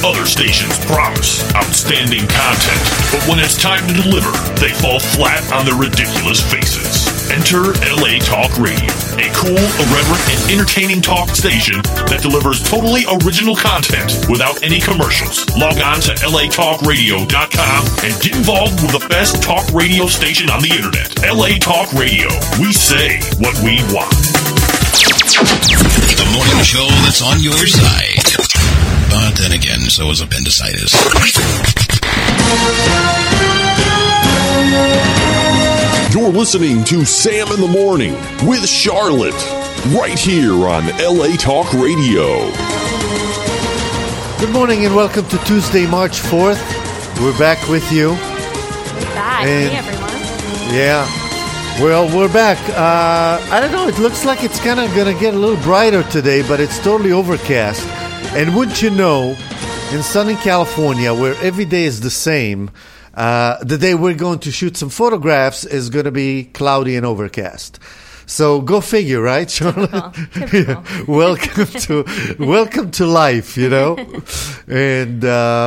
Other stations promise outstanding content, but when it's time to deliver, they fall flat on their ridiculous faces. Enter LA Talk Radio, a cool, irreverent, and entertaining talk station that delivers totally original content without any commercials. Log on to latalkradio.com and get involved with the best talk radio station on the internet. LA Talk Radio. We say what we want. The morning show that's on your side. But then again, so is appendicitis. You're listening to Sam in the Morning with Charlotte, right here on LA Talk Radio. Good morning and welcome to Tuesday, March 4th. We're back with you. We're back. And, hey, everyone. Yeah. Well, we're back. I don't know. It looks like it's kind of going to get a little brighter today, but it's totally overcast. And wouldn't you know, in Southern California, where every day is the same, the day we're going to shoot some photographs is going to be cloudy and overcast. So go figure, right, Charlotte? Typical. Yeah. Welcome to life, you know. And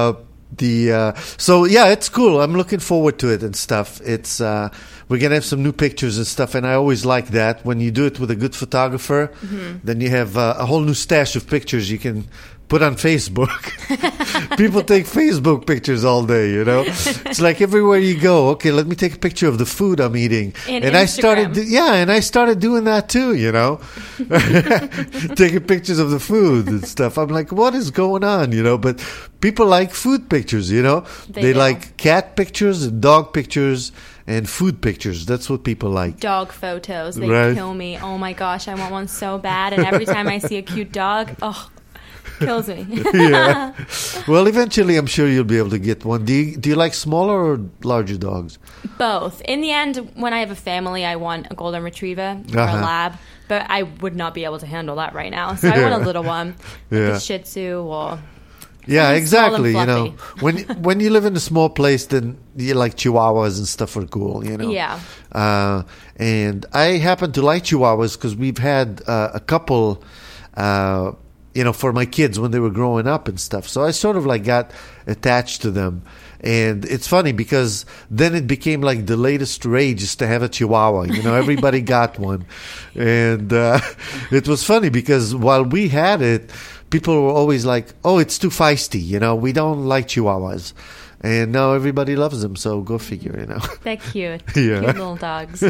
so yeah, it's cool. I'm looking forward to it and stuff. It's we're gonna have some new pictures and stuff, and I always like that when you do it with a good photographer. Mm-hmm. Then you have a whole new stash of pictures you can put on Facebook. People take Facebook pictures all day, you know. It's like everywhere you go. Okay, let me take a picture of the food I'm eating, and I started doing that too, you know, taking pictures of the food and stuff. I'm like, what is going on, you know? But people like food pictures, you know. They like cat pictures and dog pictures and food pictures. That's what people like. Dog photos. They kill me. Oh my gosh, I want one so bad. And every time I see a cute dog, kills me. Yeah. Well, eventually I'm sure you'll be able to get one. Do you like smaller or larger dogs? Both. In the end, when I have a family, I want a golden retriever or a lab. But I would not be able to handle that right now. So I want a little one. Like a Shih Tzu or... Yeah, exactly. You know, when you live in a small place, then you like Chihuahuas and stuff are cool. You know. Yeah. And I happen to like Chihuahuas because we've had a couple, you know, for my kids when they were growing up and stuff. So I sort of like got attached to them. And it's funny because then it became like the latest rage is to have a Chihuahua. You know, everybody got one. And it was funny because while we had it, people were always like, oh, it's too feisty. You know, we don't like Chihuahuas. And now everybody loves them. So go figure, you know. They're cute. Yeah. Cute little dogs.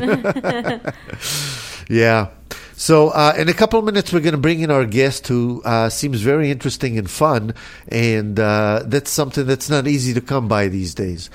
Yeah. So in a couple of minutes, we're going to bring in our guest who seems very interesting and fun. And that's something that's not easy to come by these days.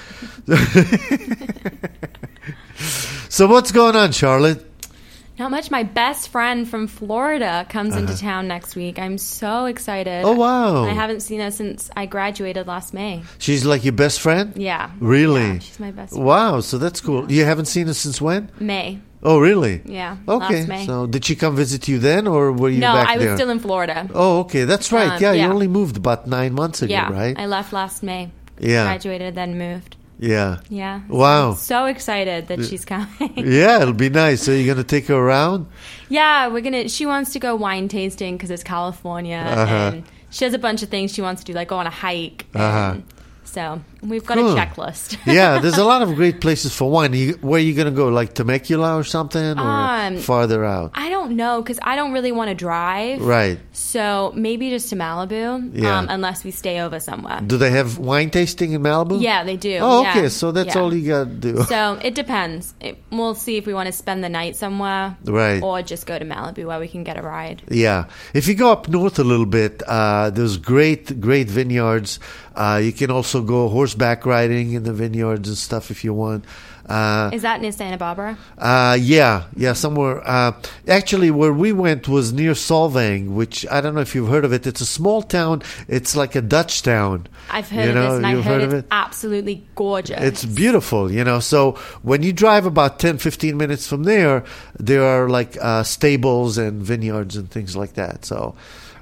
So what's going on, Charlotte? Not much. My best friend from Florida comes into town next week. I'm so excited. Oh, wow. I haven't seen her since I graduated last May. She's like your best friend? Yeah. Really? Yeah, she's my best friend. Wow, so that's cool. You haven't seen her since when? May. Oh, really? Yeah, okay. last May. So did she come visit you then, or were you back there? No, I was still in Florida. Oh, okay. That's right. Yeah, yeah. You only moved about 9 months ago, right? I left last May. Yeah. Graduated, then moved. Yeah. Yeah. Wow. So excited that she's coming. Yeah, it'll be nice. So you're going to take her around? Yeah, she wants to go wine tasting because it's California. And she has a bunch of things she wants to do, like go on a hike. So we've got a checklist. Yeah, there's a lot of great places for wine. Where are you going to go? Like Temecula or something? Or farther out? I don't know because I don't really want to drive. Right. So maybe just to Malibu, unless we stay over somewhere. Do they have wine tasting in Malibu? Yeah, they do. Oh, okay. So that's all you got to do. So it depends. We'll see if we want to spend the night somewhere. Right. Or just go to Malibu where we can get a ride. Yeah. If you go up north a little bit, there's great vineyards. You can also go horseback riding in the vineyards and stuff if you want. Is that near Santa Barbara? Yeah, somewhere. Actually, where we went was near Solvang, which I don't know if you've heard of it. It's a small town. It's like a Dutch town. I've heard of this, and I've heard it's absolutely gorgeous. It's beautiful, you know. So when you drive about 10, 15 minutes from there are like stables and vineyards and things like that. So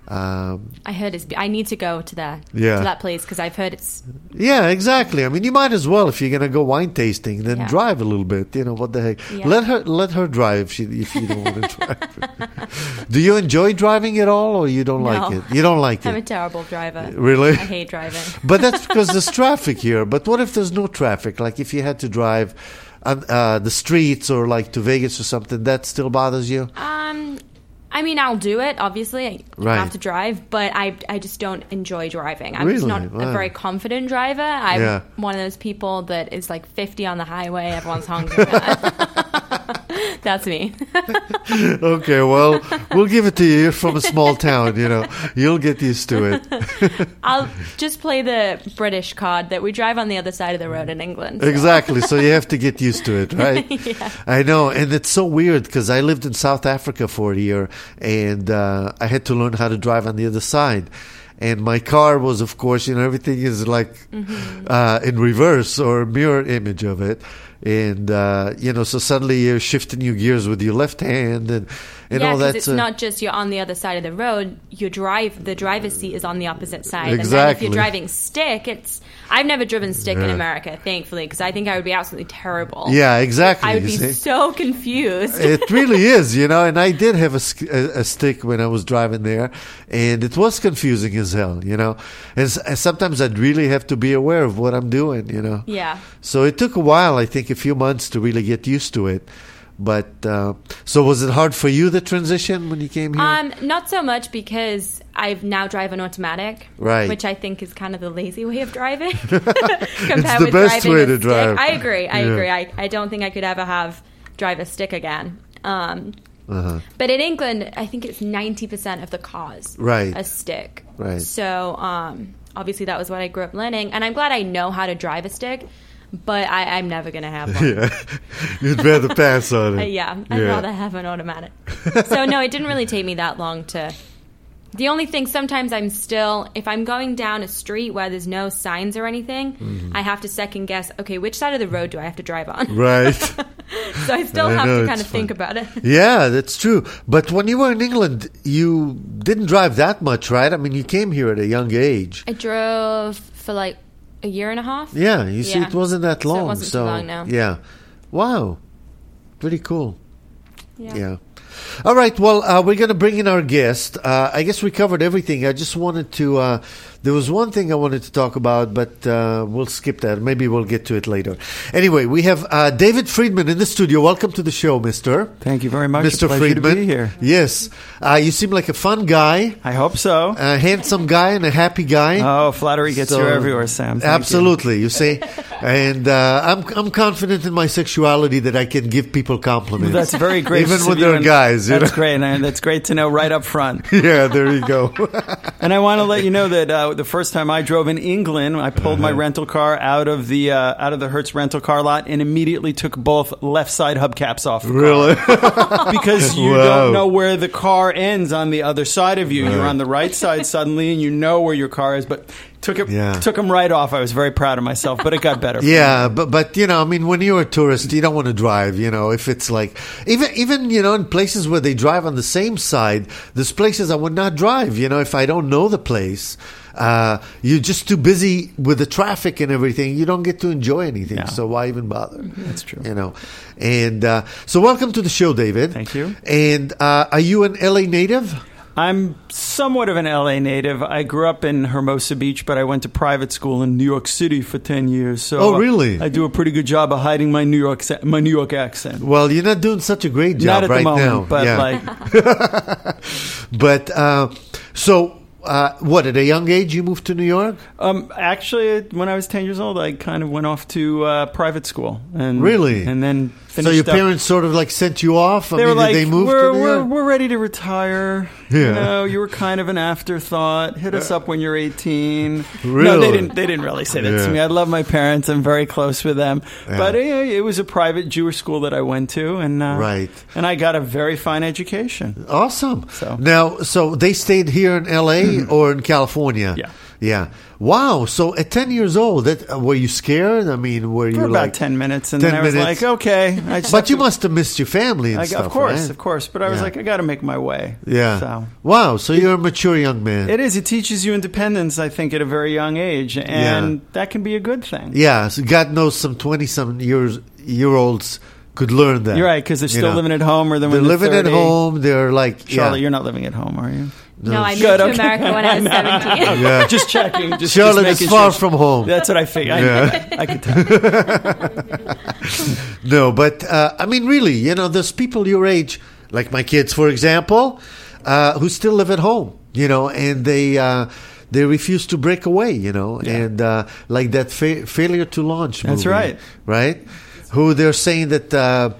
I heard I need to go to that place because I've heard it's... Yeah, exactly. I mean, you might as well, if you're going to go wine tasting, then drive a little bit. What the heck? Yeah. Let her drive if you don't want to drive. Do you enjoy driving at all, or you don't like it? You don't like it? I'm a terrible driver. Really? I hate driving. But that's because there's traffic here. But what if there's no traffic? Like if you had to drive on the streets or like to Vegas or something, that still bothers you? I mean, I'll do it, obviously. I have to drive, but I just don't enjoy driving. I'm just not a very confident driver. I'm one of those people that is like 50 on the highway, everyone's honking at. That's me. Okay, well, we'll give it to you. You're from a small town, You'll get used to it. I'll just play the British card that we drive on the other side of the road in England. So. Exactly, so you have to get used to it, right? Yeah. I know, and it's so weird because I lived in South Africa for a year, and I had to learn how to drive on the other side. And my car was, of course, everything is like in reverse or mirror image of it. And, so suddenly you're shifting your gears with your left hand and all that. It's not just you're on the other side of the road. The driver's seat is on the opposite side. Exactly. And then if you're driving stick, I've never driven stick in America, thankfully, because I think I would be absolutely terrible. Yeah, exactly. I would be so confused. It really is, and I did have a stick when I was driving there, and it was confusing as hell, And sometimes I'd really have to be aware of what I'm doing, Yeah. So it took a while, I think a few months to really get used to it. But so was it hard for you, the transition, when you came here? Not so much because I now drive an automatic, right? Which I think is kind of the lazy way of driving. It's the best way to drive. I agree. I don't think I could ever drive a stick again. But in England, I think it's 90% of the cars a stick. Right. So obviously that was what I grew up learning, and I'm glad I know how to drive a stick. But I'm never going to have one. Yeah, you'd rather pass on it. I'd rather have an automatic. So, no, it didn't really take me that long to... The only thing, sometimes if I'm going down a street where there's no signs or anything, I have to second guess, okay, which side of the road do I have to drive on? Right. So I still have to kind of think about it. Yeah, that's true. But when you were in England, you didn't drive that much, right? I mean, you came here at a young age. I drove for like... a year and a half? Yeah, you see, it wasn't that long. So it wasn't too long now. Yeah. Wow. Pretty cool. Yeah. All right, well, we're going to bring in our guest. I guess we covered everything. I just wanted to... there was one thing I wanted to talk about, but we'll skip that. Maybe we'll get to it later. Anyway, we have David Friedman in the studio. Welcome to the show, mister. Thank you very much. Mr. Friedman. To be here. Yes. You seem like a fun guy. I hope so. A handsome guy and a happy guy. Oh, flattery gets you everywhere, Sam. Absolutely, you see. And I'm confident in my sexuality that I can give people compliments. That's very great. Even when they're guys. That's great. And that's great to know right up front. Yeah, there you go. And I want to let you know that the first time I drove in England, I pulled my rental car out of the Hertz rental car lot and immediately took both left side hubcaps off. Really? Because you don't know where the car ends on the other side of you. Right. You're on the right side suddenly, and you know where your car is, but took them right off. I was very proud of myself, but it got better. But I mean, when you're a tourist, you don't want to drive. If it's like even in places where they drive on the same side, there's places I would not drive. If I don't know the place. You're just too busy with the traffic and everything. You don't get to enjoy anything. Yeah. So why even bother? That's true. And so welcome to the show, David. Thank you. And are you an LA native? I'm somewhat of an LA native. I grew up in Hermosa Beach, but I went to private school in New York City for 10 years. So really? I do a pretty good job of hiding my New York accent. Well, you're not doing such a great job right now. Not at the moment, but so what, at a young age you moved to New York? Actually, when I was 10 years old, I kind of went off to private school. Really? And then finished So your parents sort of like sent you off? They were like, did they move to New York? We're ready to retire. Yeah. You were kind of an afterthought. Hit us up when you're 18. Really? No, they didn't really say that to me. I love my parents. I'm very close with them. Yeah. But it was a private Jewish school that I went to. And I got a very fine education. Awesome. So they stayed here in L.A. or in California? Yeah. Yeah. Wow. So at 10 years old, were you scared? I mean, were you for about 10 minutes, and then I was like, okay. But you must have missed your family and stuff, Of course. But I was like, I got to make my way. Yeah. So. Wow. So you're a mature young man. It is. It teaches you independence, I think, at a very young age, and that can be a good thing. Yeah. So God knows some 20-some-year-olds could learn that. You're right, because they're still living at home, or they're living 30. at home. They're like, Charlotte, you're not living at home, are you? No, I moved to America when I was 17. Yeah. Just checking. Charlotte is far from home. That's what I figured. Yeah. I could tell. No, but I mean, really, there's people your age, like my kids, for example, who still live at home, and they refuse to break away, and like that failure to launch movie. That's right. Right? Who they're saying that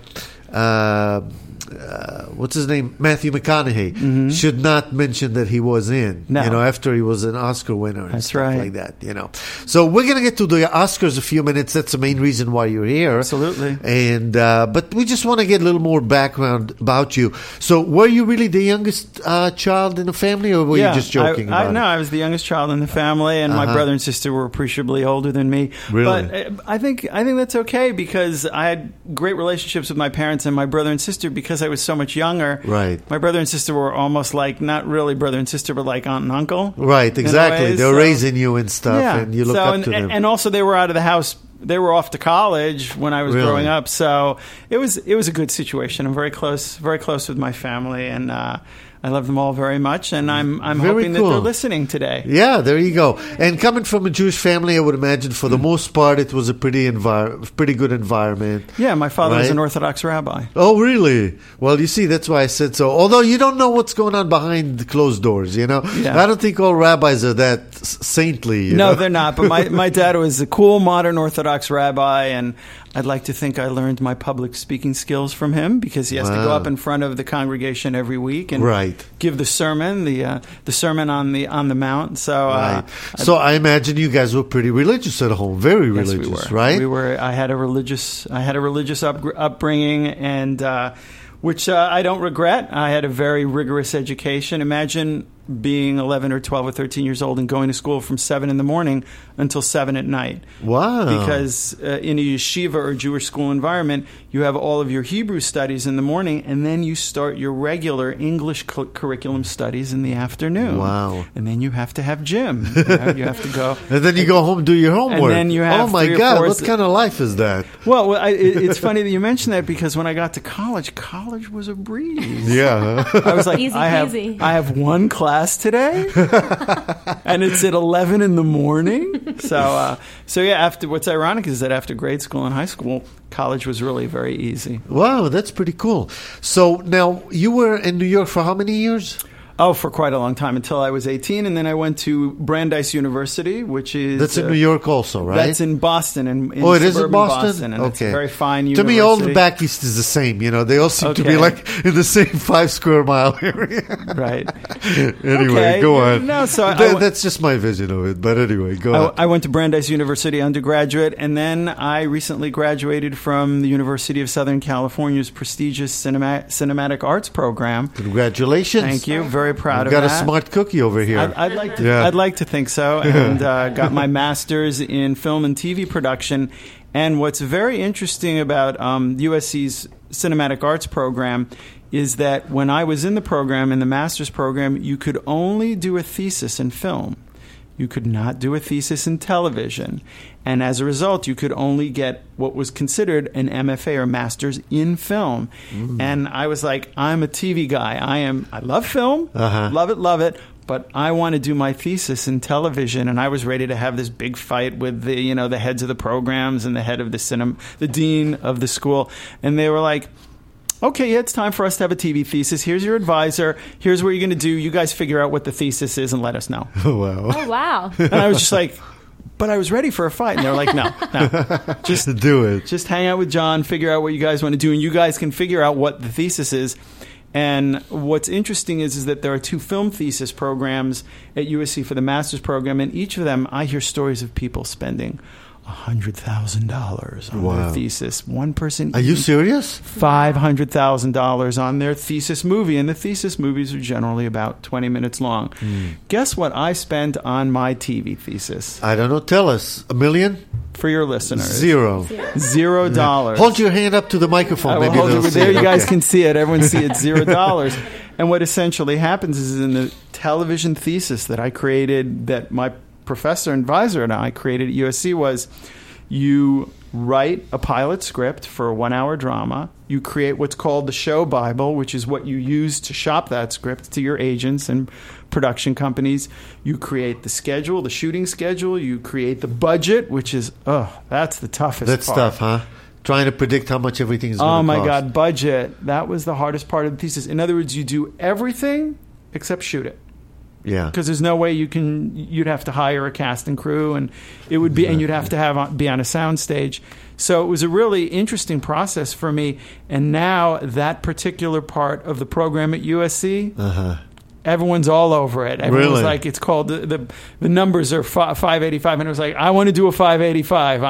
what's his name? Matthew McConaughey should not mention that he was in. No. After he was an Oscar winner and That's stuff right. like that. So we're gonna get to the Oscars in a few minutes. That's the main reason why you're here. Absolutely. And but we just want to get a little more background about you. So were you really the youngest child in the family, or were you just joking about it? No, I was the youngest child in the family, and my brother and sister were appreciably older than me. Really? But I think that's okay, because I had great relationships with my parents and my brother and sister because I was so much younger. Right. My brother and sister were almost like, not really brother and sister, but like aunt and uncle. Right, exactly. They're raising you and stuff, Yeah. and you look up to them. And also they were out of the house. They were off to college when I was growing up, so it was a good situation. I'm very close with my family, and I love them all very much, and I'm hoping that they're listening today. Yeah, there you go. And coming from a Jewish family, I would imagine for the most part it was a pretty good environment. Yeah, my father was an Orthodox rabbi. Oh, really? Well, you see, that's why I said so. Although you don't know what's going on behind the closed doors, Yeah. I don't think all rabbis are that saintly. No, they're not. But my dad was a cool, modern Orthodox rabbi, and I'd like to think I learned my public speaking skills from him, because he has to go up in front of the congregation every week and give the sermon, the sermon on the mount. So, so I imagine you guys were pretty religious at home, very religious, yes, we were. right? We were. I had a religious upbringing, and which I don't regret. I had a very rigorous education. Imagine being 11 or 12 or 13 years old and going to school from 7 in the morning until 7 at night. Wow. Because in a yeshiva or Jewish school environment, you have all of your Hebrew studies in the morning, and then you start your regular English curriculum studies in the afternoon. Wow. And then you have to have gym. You have to go. And then you go home and do your homework. And then you have oh, my God, what kind of life is that? Well, it's funny that you mentioned that, because when I got to college was a breeze. Yeah. I was like, easy I have one class today, and it's at 11 in the morning. So yeah. After, what's ironic is that after grade school and high school, college was really very easy. Wow, that's pretty cool. So now you were in New York for how many years? Oh, for quite a long time, until I was 18, and then I went to Brandeis University, which is... That's in New York also, right? That's in Boston. In it is in Boston? And it's a very fine university. To me, all the back east is the same. They all seem to be like in the same 5 square mile area. Right. Anyway, go on. No, so that's just my vision of it. But anyway, go on. I went to Brandeis University undergraduate, and then I recently graduated from the University of Southern California's prestigious cinematic arts program. Congratulations. Thank you. Very proud of that. Got a smart cookie over here. I'd like to think so, and got my master's in film and TV production. And what's very interesting about USC's cinematic arts program is that when I was in the program, in the master's program, you could only do a thesis in film. You could not do a thesis in television. And as a result, you could only get what was considered an MFA, or master's in film. And I was like, I'm a TV guy. I love film, love it, but I want to do my thesis in television. And I was ready to have this big fight with the heads of the programs and the head of the dean of the school. And they were like, okay, yeah, it's time for us to have a TV thesis. Here's your advisor. Here's what you're going to do. You guys figure out what the thesis is and let us know. Oh, wow. And I was just like, but I was ready for a fight. And they're like, no, just do it. Just hang out with John, figure out what you guys want to do, and you guys can figure out what the thesis is. And what's interesting is that there are 2 film thesis programs at USC for the master's program, and each of them, I hear stories of people spending $100,000 on their thesis. One person. Are you serious? $500,000 on their thesis movie, and the thesis movies are generally about 20 minutes long. Guess what I spent on my TV thesis? I don't know. Tell us. $1 million? For your listeners. $0. $0. Hold your hand up to the microphone. Maybe hold it there. You guys can see it. Everyone see it. $0. And what essentially happens is in the television thesis that I created, that my professor and advisor and I created at USC, was you write a pilot script for a 1-hour drama. You create what's called the show Bible, which is what you use to shop that script to your agents and production companies. You create the schedule, the shooting schedule. You create the budget, which is, that's the toughest part. That's tough, huh? Trying to predict how much everything is going to cost. Oh, my God, budget. That was the hardest part of the thesis. In other words, you do everything except shoot it. Yeah, because there's no way you'd have to hire a cast and crew, and it would be, and you'd have to be on a sound stage. So it was a really interesting process for me. And now that particular part of the program at USC, everyone's all over it. Everyone's like, it's called the numbers are 585, and it was like, I want to do a 585.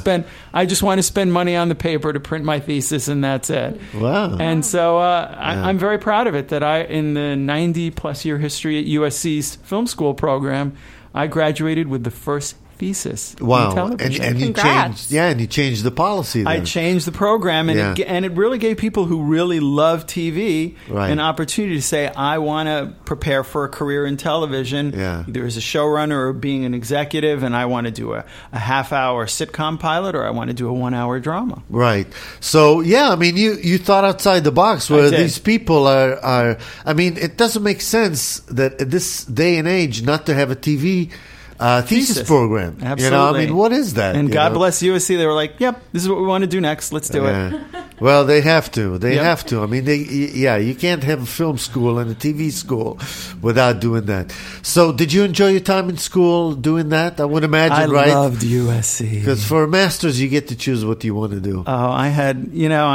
I just want to spend money on the paper to print my thesis, and that's it. Wow! And so I'm very proud of it that in the 90+ year history at USC's film school program, I graduated with the first thesis. Wow! And you changed the policy. Then. I changed the program, and it really gave people who really love TV an opportunity to say, I want to prepare for a career in television, either as a showrunner or being an executive, and I want to do a half-hour sitcom pilot, or I want to do a 1-hour drama. Right. So you thought outside the box. Where these people are. I mean, it doesn't make sense that at this day and age not to have a TV thesis program. Absolutely. What is that? And God bless USC. They were like, yep, this is what we want to do next. Let's do it. Well, they have to. They have to. I mean, you can't have a film school and a TV school without doing that. So did you enjoy your time in school doing that? I would imagine, right? I loved USC. Because for a master's, you get to choose what you want to do. Oh, I had,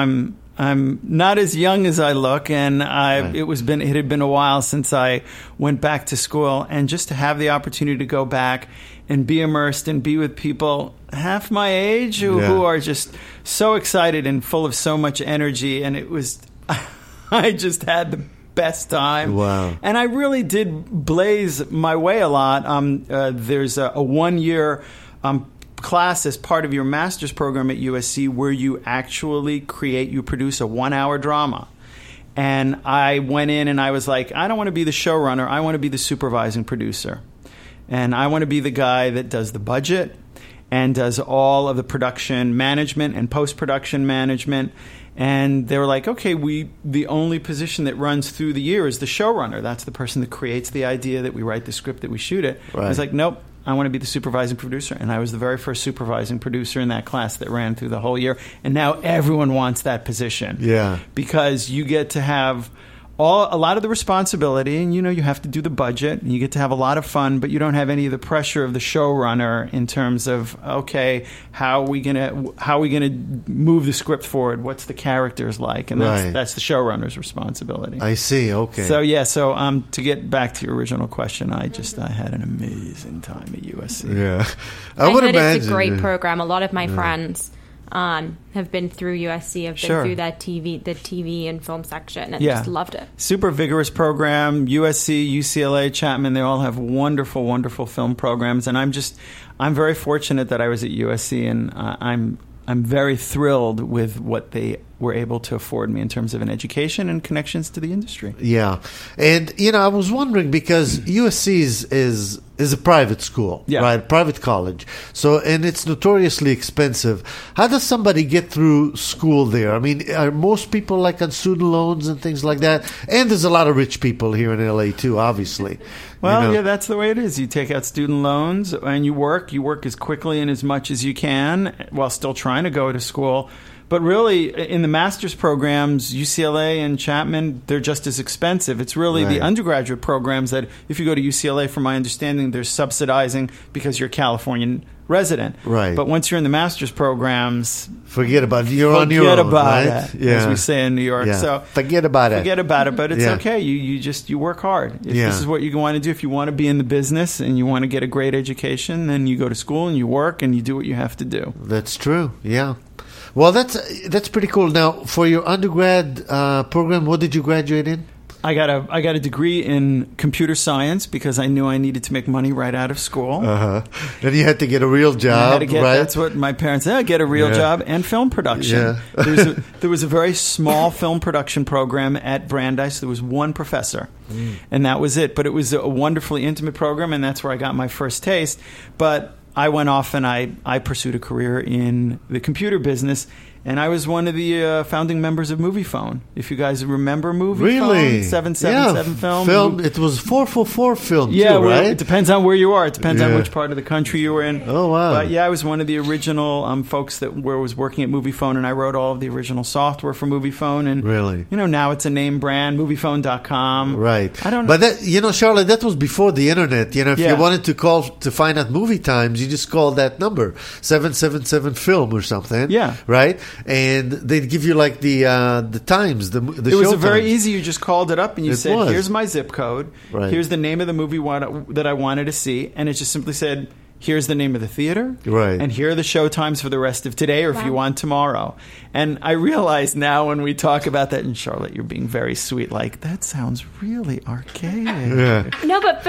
I'm not as young as I look, and it had been a while since I went back to school, and just to have the opportunity to go back and be immersed and be with people half my age who are just so excited and full of so much energy, and it was, I just had the best time. Wow. And I really did blaze my way a lot. There's a 1-year class as part of your master's program at USC where you actually produce a 1-hour drama. And I went in and I was like, I don't want to be the showrunner. I want to be the supervising producer. And I want to be the guy that does the budget and does all of the production management and post-production management. And they were like, okay, the only position that runs through the year is the showrunner. That's the person that creates the idea, that we write the script, that we shoot it. Right. I was like, nope. I want to be the supervising producer. And I was the very first supervising producer in that class that ran through the whole year. And now everyone wants that position. Yeah. Because you get to have a lot of the responsibility, and you have to do the budget, and you get to have a lot of fun, but you don't have any of the pressure of the showrunner in terms of, okay, how are we gonna move the script forward? What's the characters like? And that's the showrunner's responsibility. I see. Okay. So to get back to your original question, I had an amazing time at USC. Yeah, I would imagine it's a great program. A lot of my friends have been through USC, have been through the TV and film section, and just loved it. Super vigorous program. USC, UCLA, Chapman, they all have wonderful, wonderful film programs, and I'm very fortunate that I was at USC, and I'm very thrilled with what they were able to afford me in terms of an education and connections to the industry. Yeah, and I was wondering, because USC is a private school, right? Private college. So, and it's notoriously expensive. How does somebody get through school there? I mean, are most people like on student loans and things like that? And there's a lot of rich people here in LA too, obviously. Well, that's the way it is. You take out student loans and you work as quickly and as much as you can while still trying to go to school. But really, in the master's programs, UCLA and Chapman, they're just as expensive. It's really the undergraduate programs that, if you go to UCLA, from my understanding, they're subsidizing because you're a Californian resident. Right. But once you're in the master's programs, forget about it. You're on your own. Forget about it, as we say in New York. Yeah. So forget about it. Forget about it, but it's okay. You work hard. If this is what you want to do, if you want to be in the business and you want to get a great education, then you go to school and you work and you do what you have to do. That's true. Yeah. Well, that's pretty cool. Now, for your undergrad program, what did you graduate in? I got a degree in computer science because I knew I needed to make money right out of school. Then you had to get a real job, right? That's what my parents said. Get a real job and film production. Yeah. There was a very small film production program at Brandeis. There was one professor, and that was it. But it was a wonderfully intimate program, and that's where I got my first taste. But I went off and I pursued a career in the computer business. And I was one of the founding members of MoviePhone. If you guys remember MoviePhone, really? 777 film. It was 444 film, yeah, too, right? It depends on where you are. It depends on which part of the country you were in. Oh, wow. But I was one of the original folks that was working at MoviePhone, and I wrote all of the original software for MoviePhone. And really? Now it's a name brand, MoviePhone.com. Right. I don't know. But Charlotte, that was before the internet. If you wanted to call to find out movie times, you just called that number, 777 film or something. Yeah. Right? And they'd give you like the times, the It was show very times. easy. You just called it up and you said, here's my zip code. Right. Here's the name of the movie that I wanted to see. And it just simply said, here's the name of the theater. Right. And here are the show times for the rest of today or if you want tomorrow. And I realize now when we talk about that, and Charlotte, you're being very sweet, like, that sounds really archaic. Yeah. No, but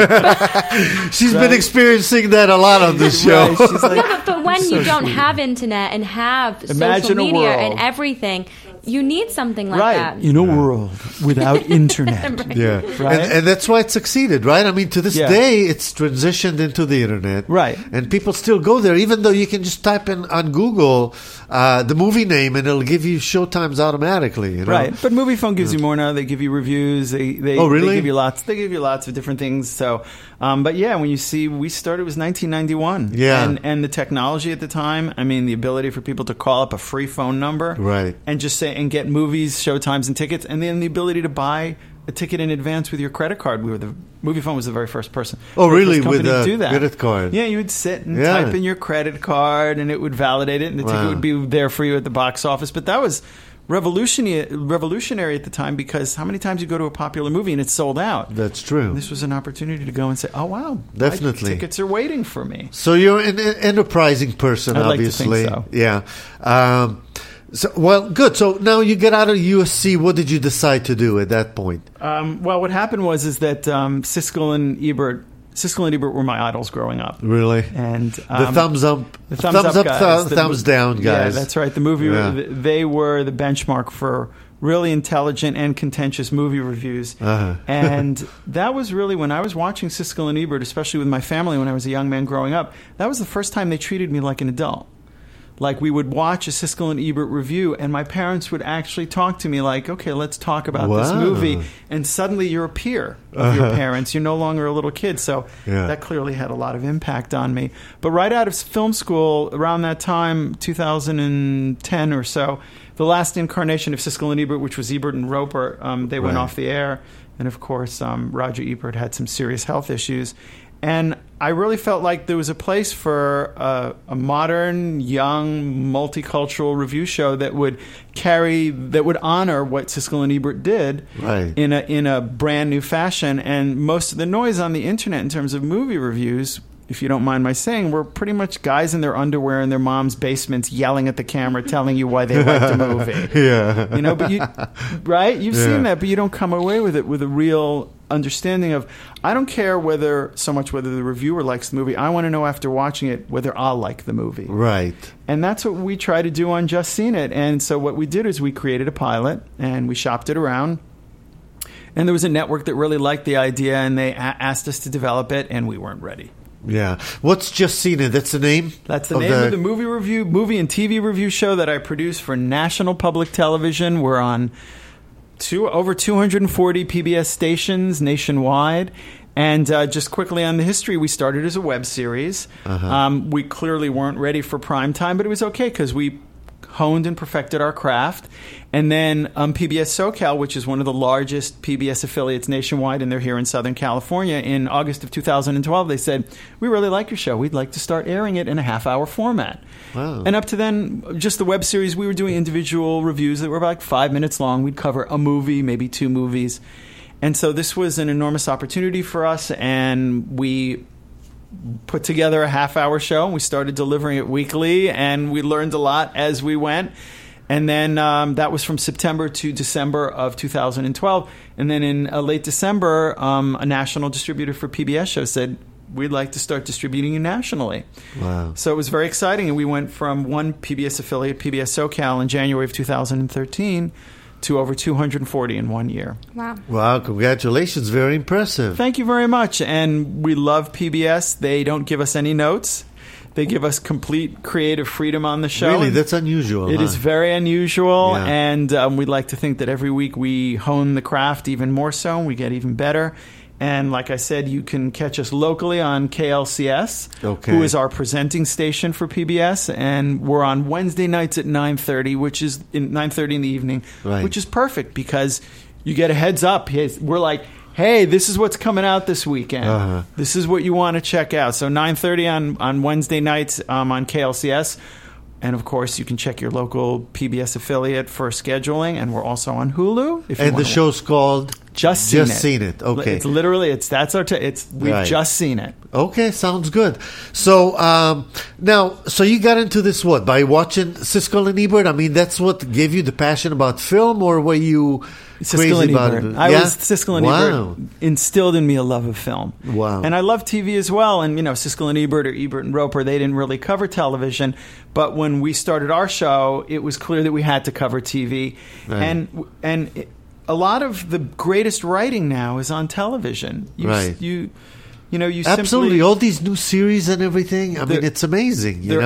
she's been experiencing that a lot on this show. Right. She's like, no, but when you don't have internet and have social media and everything, you need something like that. In a world without internet. Right. Yeah. Right? And that's why it succeeded, right? I mean, to this day, it's transitioned into the internet. Right. And people still go there, even though you can just type in on Google the movie name and it'll give you showtimes automatically. Right. But MoviePhone gives you more now. They give you reviews. They really? They give you lots. They give you lots of different things. So, but yeah, when you see, we started, it was 1991. Yeah. And the technology at the time, I mean, the ability for people to call up a free phone number. Right. And just say, and get movies, showtimes, and tickets, and then the ability to buy a ticket in advance with your credit card. MoviePhone was the very first person. Oh, really? With a do that. credit card? Yeah, you would sit and type in your credit card, and it would validate it, and the ticket would be there for you at the box office. But that was revolutionary at the time, because how many times you go to a popular movie and it's sold out? That's true. And this was an opportunity to go and say, oh, wow. Definitely. Tickets are waiting for me. So you're an enterprising person, I'd obviously. Like to think so. Yeah. Well, good. So now you get out of USC. What did you decide to do at that point? Well, what happened was that Siskel and Ebert were my idols growing up. Really? And the thumbs up guys, thumbs down guys. Yeah, that's right. The movie, they were the benchmark for really intelligent and contentious movie reviews. And that was really, when I was watching Siskel and Ebert, especially with my family when I was a young man growing up, that was the first time they treated me like an adult. Like, we would watch a Siskel and Ebert review, and my parents would actually talk to me like, okay, let's talk about this movie. And suddenly you're a peer of your parents. You're no longer a little kid. So that clearly had a lot of impact on me. But right out of film school, around that time, 2010 or so, the last incarnation of Siskel and Ebert, which was Ebert and Roper, they went off the air. And, of course, Roger Ebert had some serious health issues. And I really felt like there was a place for a modern, young, multicultural review show that would honor what Siskel and Ebert did in a brand new fashion. And most of the noise on the internet in terms of movie reviews, if you don't mind my saying, were pretty much guys in their underwear in their mom's basements yelling at the camera, telling you why they liked a movie. But you've seen that, but you don't come away with it with a real understanding of, I don't care whether the reviewer likes the movie. I want to know after watching it whether I'll like the movie. Right. And that's what we try to do on Just Seen It. And so what we did is we created a pilot and we shopped it around. And there was a network that really liked the idea, and they asked us to develop it, and we weren't ready. Yeah. What's Just Seen It? That's the name? That's the name of the movie and TV review show that I produce for National Public Television. We're on over 240 PBS stations nationwide. And just quickly on the history, we started as a web series. We clearly weren't ready for prime time, but it was okay because we honed and perfected our craft. And then PBS SoCal, which is one of the largest PBS affiliates nationwide, and they're here in Southern California, in August of 2012, they said, we really like your show. We'd like to start airing it in a half-hour format. Wow. And up to then, just the web series, we were doing individual reviews that were about like 5 minutes long. We'd cover a movie, maybe 2 movies. And so this was an enormous opportunity for us, and we put together a half-hour show, and we started delivering it weekly, and we learned a lot as we went. And then that was from September to December of 2012. And then in late December, a national distributor for PBS shows said, we'd like to start distributing you nationally. Wow. So it was very exciting. And we went from one PBS affiliate, PBS SoCal, in January of 2013 to over 240 in 1 year. Wow. Wow, congratulations. Very impressive. Thank you very much. And we love PBS. They don't give us any notes. They give us complete creative freedom on the show. Really? That's unusual. It is very unusual, Yeah. and we'd like to think that every week we hone the craft even more so, and we get even better. And like I said, you can catch us locally on KLCS, who is our presenting station for PBS, and we're on Wednesday nights at 9:30, which is 9:30 in the evening, which is perfect because you get a heads up. We're like, hey, this is what's coming out this weekend. This is what you want to check out. So 9:30 on Wednesday nights on KLCS. And, of course, you can check your local PBS affiliate for scheduling. And we're also on Hulu. And the show's called Just Seen It. Just Seen It. Okay. It's literally, we've just seen it. Okay, sounds good. So now, so you got into this by watching Siskel and Ebert? I mean, that's what gave you the passion about film, or were you crazy about it? Siskel and Ebert instilled in me a love of film. Wow. And I love TV as well. And, Siskel and Ebert, or Ebert and Roper, they didn't really cover television. But when we started our show, it was clear that we had to cover TV. Right. And a lot of the greatest writing now is on television. You absolutely simply, all these new series and everything. I mean, it's amazing. They're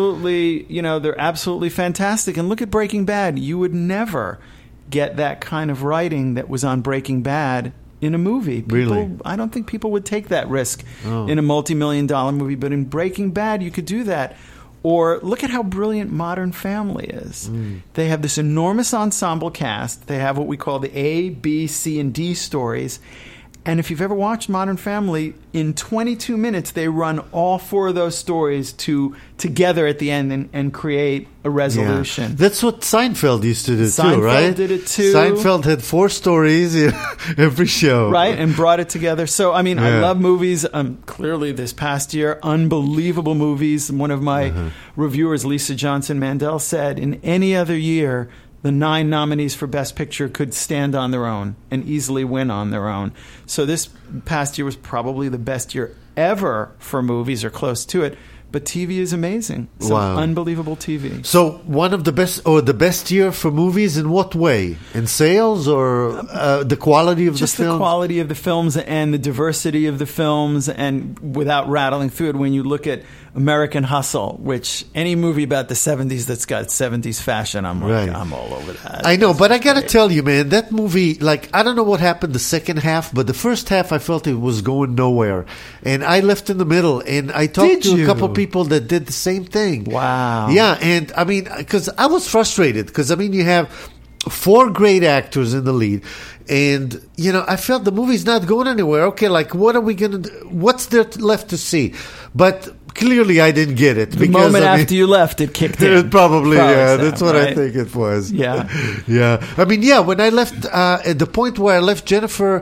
absolutely fantastic. And look at Breaking Bad. You would never get that kind of writing that was on Breaking Bad in a movie. Really? I don't think people would take that risk in a multi-million-dollar movie. But in Breaking Bad, you could do that. Or look at how brilliant Modern Family is. They have this enormous ensemble cast. They have what we call the A, B, C, and D stories. And if you've ever watched Modern Family, in 22 minutes, they run all 4 of those stories together at the end and create a resolution. Yeah. That's what Seinfeld used to do too, right? Seinfeld did it too. Seinfeld had 4 stories every show. Right, and brought it together. So, I mean, I love movies. Clearly, this past year, unbelievable movies. One of my reviewers, Lisa Johnson Mandel, said, in any other year, the 9 nominees for Best Picture could stand on their own and easily win on their own. So this past year was probably the best year ever for movies, or close to it. But TV is amazing. Some unbelievable TV. So one of the best, or the best year for movies in what way? In sales, or the quality of the films? Just the quality of the films and the diversity of the films. And without rattling through it, when you look at American Hustle, which any movie about the 70s that's got 70s fashion, I'm all over that. I know, but I got to tell you, man, that movie, I don't know what happened the second half, but the first half I felt it was going nowhere. And I left in the middle, and I talked to a couple people that did the same thing. Wow. Yeah, and I mean, because I was frustrated, because I mean, you have 4 great actors in the lead, and I felt the movie's not going anywhere. Okay, what are we gonna do? What's there left to see? But clearly I didn't get it. The moment after you left, it kicked in. Probably yeah, that's what I think it was. Yeah. I mean, when I left, at the point where I left, Jennifer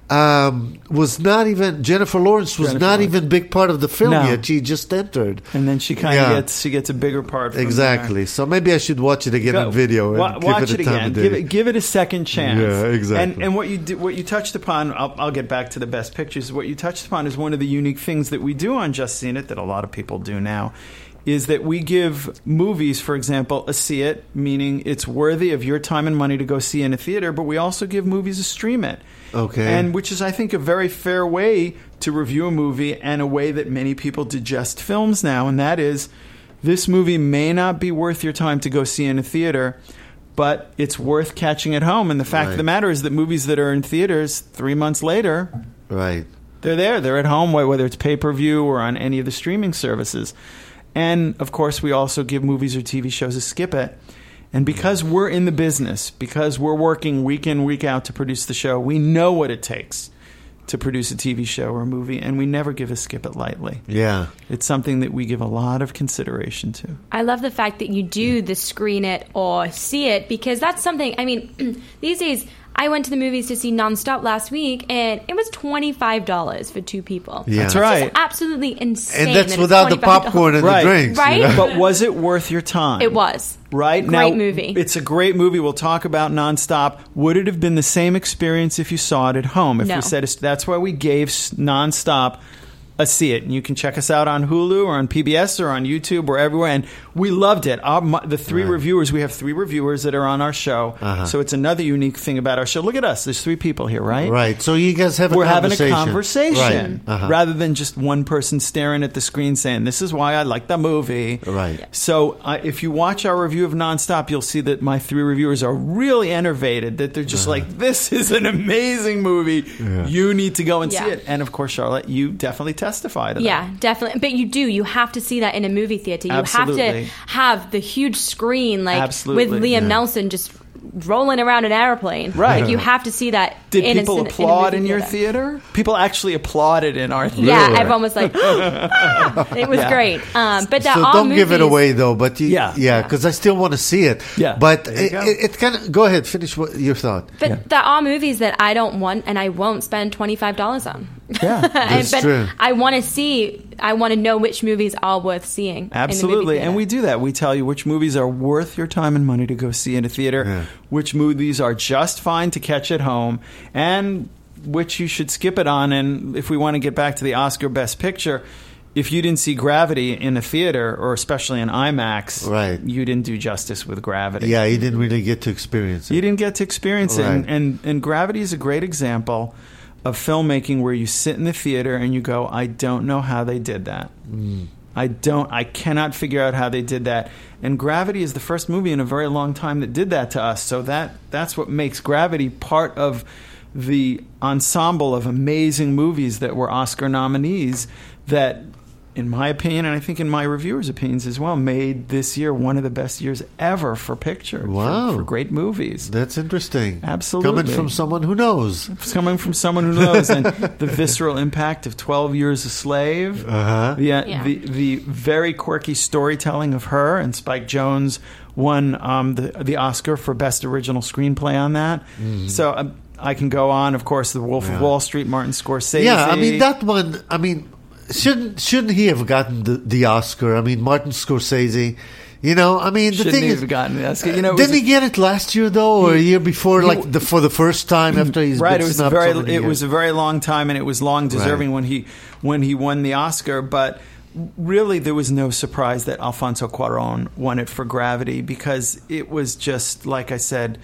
Lawrence was not even a big part of the film yet. She just entered, and then she kind of gets a bigger part. Exactly. So maybe I should watch it again on video and watch give it a time again. of day. Give it a second chance. Yeah, exactly. And what you touched upon, I'll get back to the Best Pictures. What you touched upon is one of the unique things that we do on Just Seen It that a lot of people do now. Is that we give movies, for example, a see it, meaning it's worthy of your time and money to go see in a theater, but we also give movies a stream it. Okay. And which is, I think, a very fair way to review a movie, and a way that many people digest films now, and that is, this movie may not be worth your time to go see in a theater, but it's worth catching at home. And the fact of the matter is that movies that are in theaters 3 months later, they're there. They're at home, whether it's pay-per-view or on any of the streaming services. And, of course, we also give movies or TV shows a skip it. And because we're in the business, because we're working week in, week out to produce the show, we know what it takes to produce a TV show or a movie, and we never give a skip it lightly. Yeah. It's something that we give a lot of consideration to. I love the fact that you do the screen it or see it, because that's something, I mean, these days, I went to the movies to see Nonstop last week, and it was $25 for 2 people. Yeah. That's right. Just absolutely insane. And that's without the popcorn and the drinks. Right? You know? But was it worth your time? It was. Right? Great movie. It's a great movie. We'll talk about Nonstop. Would it have been the same experience if you saw it at home? If no. we said that's why we gave Nonstop a see it. And you can check us out on Hulu or on PBS or on YouTube or everywhere. And we loved it. The 3 reviewers, we have 3 reviewers that are on our show. So it's another unique thing about our show. Look at us. There's 3 people here, right? Right. So you guys have a conversation. We're having a conversation. Right. Rather than just one person staring at the screen saying, this is why I like the movie. Right. So if you watch our review of Nonstop, you'll see that my 3 reviewers are really enervated, that they're just like, this is an amazing movie. Yeah. You need to go and see it. And, of course, Charlotte, you definitely testify to that. Yeah, definitely. But you have to see that in a movie theater. You Absolutely. have to have the huge screen, like Absolutely. with Liam Nelson just rolling around an airplane. Right. Like, you have to see that. Did people applaud in your theater? People actually applauded in our theater. Yeah, everyone was like, it was great. But that so don't give it away though. But because I still want to see it. Yeah, but it kind of go ahead, finish your thought. But there are movies that I don't want and I won't spend $25 on. Yeah, that's true. I want to see. I want to know which movies are worth seeing. Absolutely, and we do that. We tell you which movies are worth your time and money to go see in a theater, which movies are just fine to catch at home, and which you should skip it on. And if we want to get back to the Oscar Best Picture, if you didn't see Gravity in a theater, or especially in IMAX, you didn't do justice with Gravity. Yeah, you didn't really get to experience it. You didn't get to experience it, and Gravity is a great example of filmmaking where you sit in the theater and you go, I don't know how they did that. I cannot figure out how they did that. And Gravity is the first movie in a very long time that did that to us. So that's what makes Gravity part of the ensemble of amazing movies that were Oscar nominees that, in my opinion, and I think in my reviewers' opinions as well, made this year one of the best years ever for picture. Wow. For great movies. That's interesting. Absolutely. Coming from someone who knows. Coming from someone who knows. And the visceral impact of 12 Years a Slave. The very quirky storytelling of Her, and Spike Jonze won the Oscar for Best Original Screenplay on that. So I can go on. Of course, The Wolf of Wall Street, Martin Scorsese. Yeah, I mean, that one, shouldn't he have gotten the Oscar? I mean, Martin Scorsese, I mean, the thing is, have gotten the Oscar. Didn't he get it last year though, or a year before, for the first time after he's been snubbed? It was a very long time, and it was long deserving when he won the Oscar. But really, there was no surprise that Alfonso Cuarón won it for Gravity, because it was just, like I said,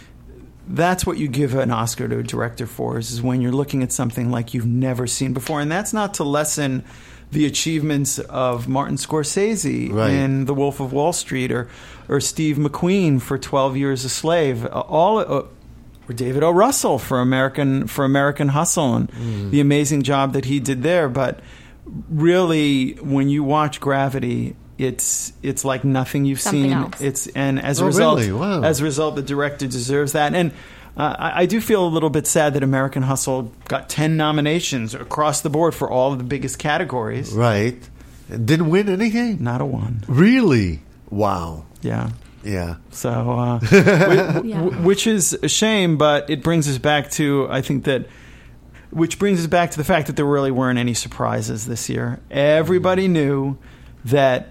that's what you give an Oscar to a director for, is when you're looking at something like you've never seen before. And that's not to lessen the achievements of Martin Scorsese in The Wolf of Wall Street, or Steve McQueen for 12 Years a Slave, or David O. Russell for American Hustle, and the amazing job that he did there. But really, when you watch Gravity, it's like nothing you've Something seen. Else. As a result, the director deserves that. And I do feel a little bit sad that American Hustle got 10 nominations across the board for all of the biggest categories. Right. Didn't win anything? Not a one. Really? Wow. Yeah. Yeah. So, which is a shame, but it brings us back to, which brings us back to the fact that there really weren't any surprises this year. Everybody knew that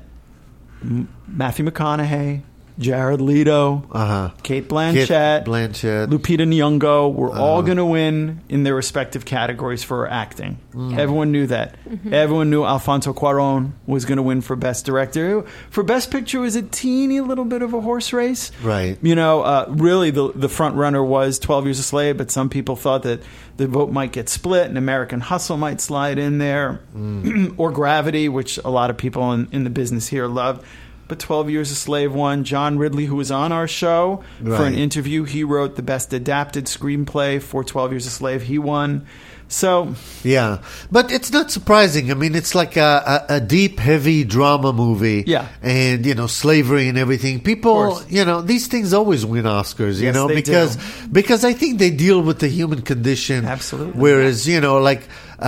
Matthew McConaughey, Jared Leto, Kate Blanchett, Lupita Nyong'o were all going to win in their respective categories for acting. Everyone knew that. Everyone knew Alfonso Cuarón was going to win for Best Director. For Best Picture, it was a teeny little bit of a horse race. Right. Really, the front runner was 12 Years a Slave, but some people thought that the vote might get split and American Hustle might slide in there, or Gravity, which a lot of people in the business here loved. but 12 Years a Slave won. John Ridley, who was on our show for an interview, he wrote the Best Adapted Screenplay for 12 Years a Slave. He won. So yeah, but it's not surprising. I mean, it's like a deep, heavy drama movie. Yeah, and slavery and everything. People, these things always win Oscars. Because I think they deal with the human condition. Absolutely. Whereas like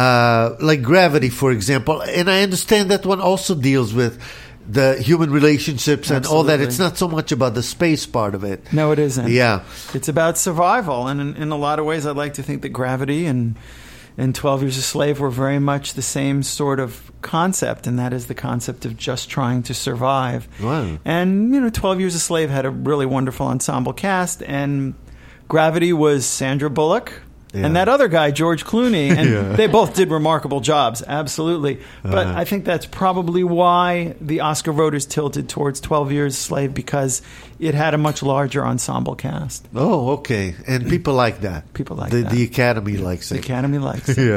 Gravity, for example, and I understand that one also deals with the human relationships and all that. It's not so much about the space part of it. No, it isn't. Yeah, it's about survival, and in a lot of ways, I'd like to think that Gravity and 12 Years a Slave were very much the same sort of concept, and that is the concept of just trying to survive. Wow. And, 12 Years a Slave had a really wonderful ensemble cast, and Gravity was Sandra Bullock and that other guy, George Clooney, and they both did remarkable jobs, absolutely. But I think that's probably why the Oscar voters tilted towards 12 Years a Slave, because it had a much larger ensemble cast. Oh, okay. And people like that. People like that. The Academy likes it. The Academy likes it.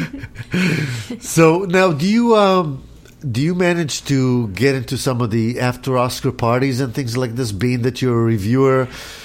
Yeah. So now, do you manage to get into some of the after Oscar parties and things like this, being that you're a reviewer?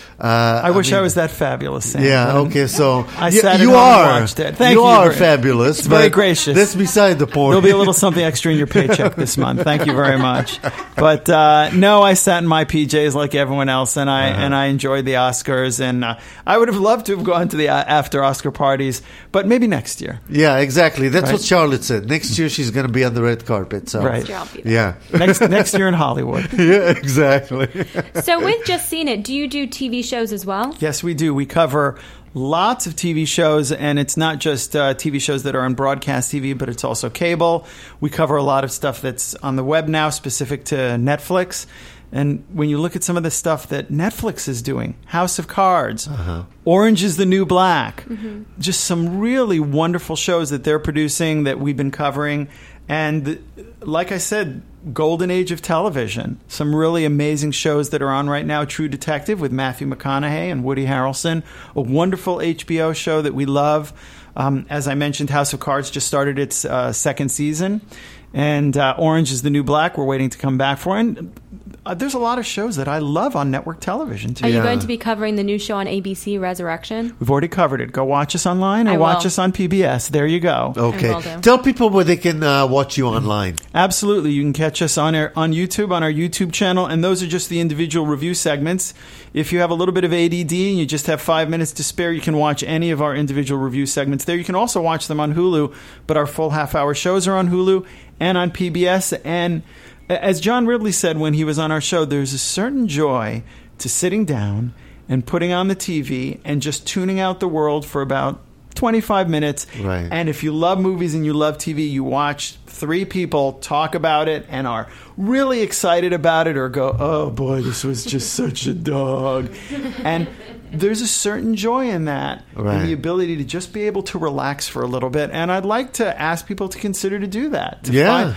I wish I was that fabulous, Sam. Yeah, okay, so I sat and watched it. Thank you. You are fabulous. It's very gracious. That's beside the point. There'll be a little something extra in your paycheck this month. Thank you very much. But no, I sat in my PJs like everyone else, and I enjoyed the Oscars. And I would have loved to have gone to the after Oscar parties, but maybe next year. Yeah, exactly. That's what Charlotte said. Next year she's going to be on the red carpet. So. Right. Yeah. Next year in Hollywood. Yeah, exactly. So with Just Seen It, do you do TV shows as well? Yes, we do. We cover lots of TV shows, and it's not just TV shows that are on broadcast TV, but it's also cable. We cover a lot of stuff that's on the web now, specific to Netflix. And when you look at some of the stuff that Netflix is doing, House of Cards, Orange is the New Black, just some really wonderful shows that they're producing that we've been covering. And like I said, golden age of television. Some really amazing shows that are on right now. True Detective with Matthew McConaughey and Woody Harrelson. A wonderful HBO show that we love. As I mentioned, House of Cards just started its second season. And Orange is the New Black, we're waiting to come back for. And there's a lot of shows that I love on network television, too. Are you going to be covering the new show on ABC, Resurrection? We've already covered it. Go watch us online or watch us on PBS. There you go. Okay. Tell people where they can watch you online. Absolutely. You can catch us on YouTube, on our YouTube channel, and those are just the individual review segments. If you have a little bit of ADD and you just have 5 minutes to spare, you can watch any of our individual review segments there. You can also watch them on Hulu, but our full half-hour shows are on Hulu and on PBS. And as John Ridley said when he was on our show, there's a certain joy to sitting down and putting on the TV and just tuning out the world for about 25 minutes. Right. And if you love movies and you love TV, you watch 3 people talk about it and are really excited about it, or go, oh boy, this was just such a dog. And there's a certain joy in that, and the ability to just be able to relax for a little bit. And I'd like to ask people to consider to do that.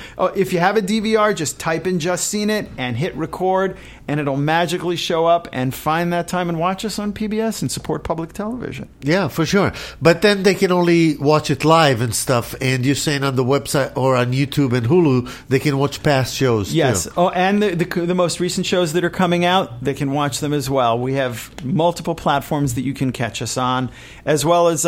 If you have a DVR, just type in Just Seen It and hit record, and it'll magically show up, and find that time and watch us on PBS and support public television. Yeah, for sure. But then they can only watch it live and stuff, and you're saying on the website or on YouTube and Hulu, they can watch past shows. Yes. too. Oh, and the most recent shows that are coming out, they can watch them as well. We have multiple platforms that you can catch us on, as well as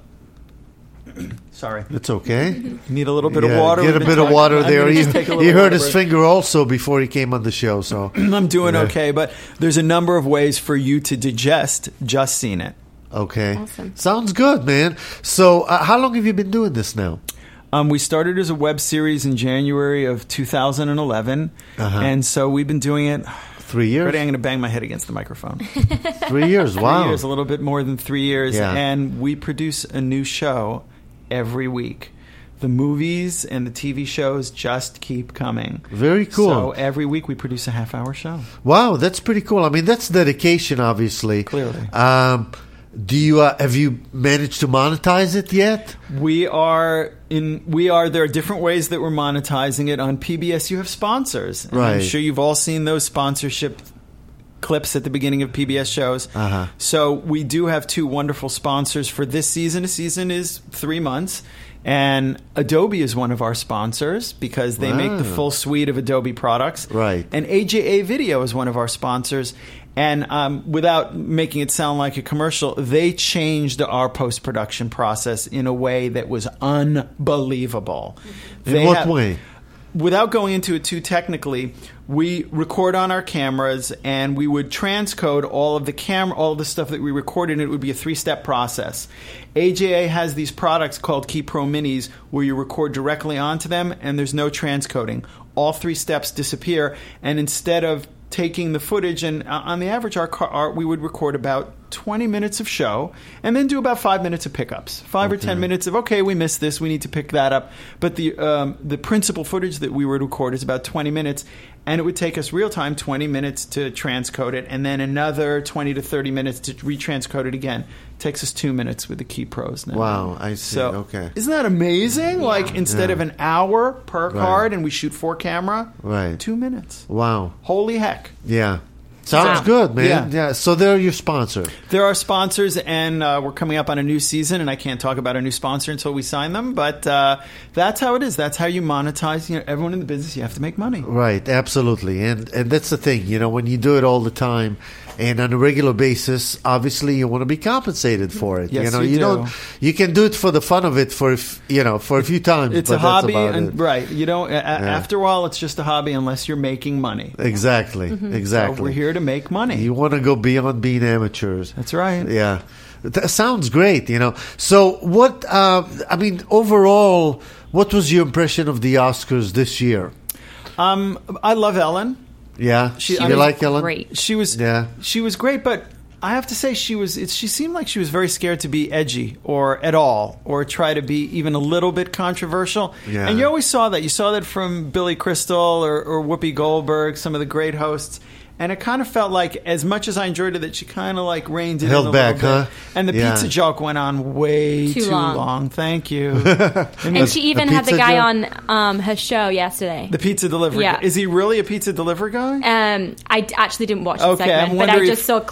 sorry, it's okay. Need a little bit of water. Get a bit of water there. He hurt his finger also before he came on the show, so I'm doing okay. But there's a number of ways for you to digest Just Seen It. Okay, awesome. Sounds good, man. So, how long have you been doing this now? We started as a web series in January of 2011, and so we've been doing it. 3 years? Ready, I'm going to bang my head against the microphone. 3 years, wow. 3 years, a little bit more than 3 years. Yeah. And we produce a new show every week. The movies and the TV shows just keep coming. Very cool. So every week we produce a half-hour show. Wow, that's pretty cool. I mean, that's dedication, obviously. Clearly. Have you managed to monetize it yet? There are different ways that we're monetizing it. On PBS, you have sponsors. And right. I'm sure you've all seen those sponsorship clips at the beginning of PBS shows. So we do have 2 wonderful sponsors for this season. A season is 3 months. And Adobe is one of our sponsors because they make the full suite of Adobe products. Right. And AJA Video is one of our sponsors. And without making it sound like a commercial, they changed our post-production process in a way that was unbelievable. In what way? Without going into it too technically, we record on our cameras and we would transcode all of the stuff that we recorded, and it would be a 3-step process. AJA has these products called Key Pro Minis where you record directly onto them and there's no transcoding. All 3 steps disappear, and instead of taking the footage, and on the average, we would record about 20 minutes of show and then do about 5 minutes of pickups. 5 or 10 minutes of, okay, we missed this, we need to pick that up. But the principal footage that we would record is about 20 minutes, and it would take us real time 20 minutes to transcode it, and then another 20 to 30 minutes to retranscode it again. It takes us 2 minutes with the Key Pros now. Wow, I see. So, okay. Isn't that amazing? Yeah. Like, instead of an hour per card and we shoot 4 camera, 2 minutes. Wow. Holy heck. Yeah. Sounds good, man. Yeah. So they're your sponsor. They're our sponsors, and we're coming up on a new season, and I can't talk about a new sponsor until we sign them, but that's how it is. That's how you monetize. Everyone in the business, you have to make money. Right, absolutely. And that's the thing, when you do it all the time and on a regular basis, obviously you want to be compensated for it. Yes, you do. You can do it for the fun of it for a few times. It's a hobby, right? After a while, it's just a hobby unless you're making money. Exactly. Exactly. So we're here to make money. You want to go beyond being amateurs. That's right. Yeah. That sounds great, So what, overall, what was your impression of the Oscars this year? I love Ellen. Yeah. You like Ellen? Great. She was great, but I have to say she seemed like she was very scared to be edgy or at all or try to be even a little bit controversial. Yeah. And you always saw that. You saw that from Billy Crystal or Whoopi Goldberg, some of the great hosts. And it kind of felt like, as much as I enjoyed it, that she kind of like reined it held in a back, little bit. huh? And the pizza joke went on way too long. Thank you. And she even had the guy joke on her show yesterday. The pizza delivery guy. Is he really a pizza delivery guy? I actually didn't watch the segment, but I just saw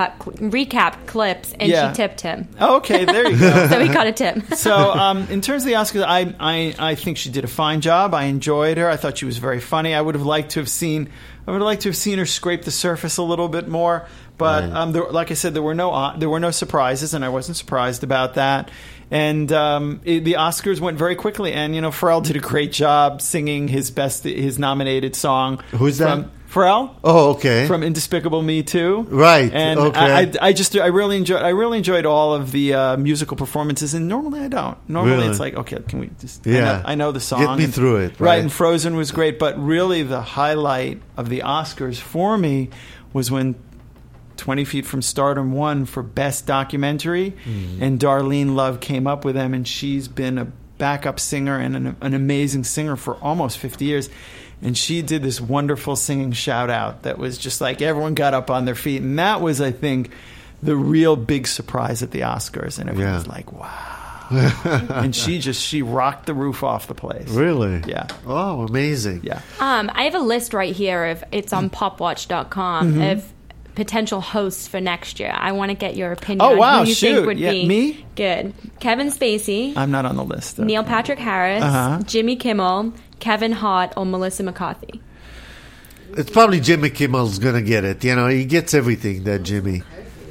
recap clips, and she tipped him. Oh, okay, there you go. So he got a tip. So in terms of the Oscars, I think she did a fine job. I enjoyed her. I thought she was very funny. I would have liked to have seen her scrape the surface a little bit more, but like I said, there were no surprises, and I wasn't surprised about that. And the Oscars went very quickly, and Pharrell did a great job singing his nominated song. Who's that? Pharrell. Oh, okay. From Despicable Me 2. Right. And okay. I really enjoyed all of the musical performances, and normally I don't. Normally it's like, okay, can we just? Yeah. I know the song. Get me through it. Right. And Frozen was great, but really the highlight of the Oscars for me was when 20 Feet from Stardom won for Best Documentary, and Darlene Love came up with them, and she's been a backup singer and an amazing singer for almost 50 years. And she did this wonderful singing shout-out that was just like everyone got up on their feet. And that was, I think, the real big surprise at the Oscars. And everyone was like, wow. And she rocked the roof off the place. Really? Yeah. Oh, amazing. Yeah. I have a list right here it's on popwatch.com of potential hosts for next year. I want to get your opinion on who you think would be me? Good. Kevin Spacey. I'm not on the list. Though. Neil Patrick Harris. Jimmy Kimmel. Kevin Hart or Melissa McCarthy? It's probably Jimmy Kimmel's going to get it. He gets everything, that Jimmy.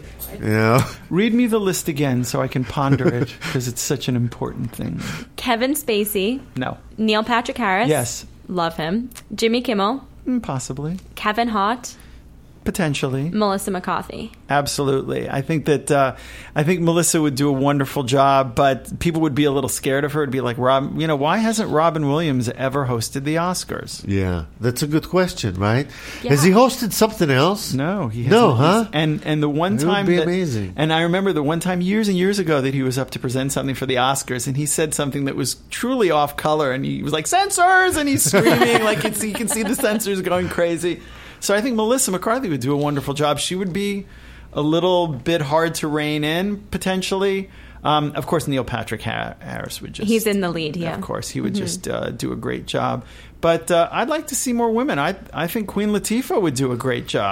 Read me the list again so I can ponder it, because it's such an important thing. Kevin Spacey. No. Neil Patrick Harris. Yes. Love him. Jimmy Kimmel. Possibly. Kevin Hart. Potentially. Melissa McCarthy. Absolutely. I think Melissa would do a wonderful job, but people would be a little scared of her. It'd be like, why hasn't Robin Williams ever hosted the Oscars? Yeah, that's a good question, right? Yeah. Has he hosted something else? No, he hasn't. No, huh? And the one time it would be amazing. And I remember the one time years and years ago that he was up to present something for the Oscars, and he said something that was truly off color, and he was like, "Censors!" and he's screaming like you can see the censors going crazy. So I think Melissa McCarthy would do a wonderful job. She would be a little bit hard to rein in, potentially. Of course, Neil Patrick Harris would just... He's in the lead, yeah. Of course, he would just do a great job. But I'd like to see more women. I think Queen Latifah would do a great job.